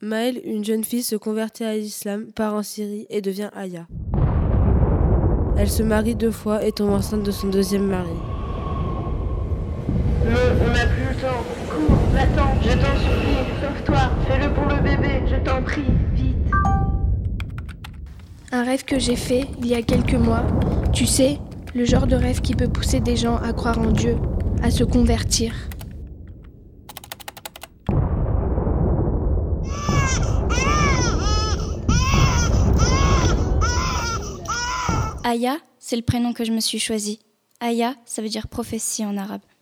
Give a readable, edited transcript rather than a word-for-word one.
Maëlle, une jeune fille, se convertit à l'islam, part en Syrie et devient Aya. Elle se marie 2 fois et tombe enceinte de son 2e mari. Non, on n'a plus le temps. Cours, va-t'en, je t'en supplie, sauve-toi, fais-le pour le bébé, je t'en prie, vite. Un rêve que j'ai fait il y a quelques mois, tu sais, le genre de rêve qui peut pousser des gens à croire en Dieu, à se convertir. Aya, c'est le prénom que je me suis choisi. Aya, ça veut dire prophétie en arabe.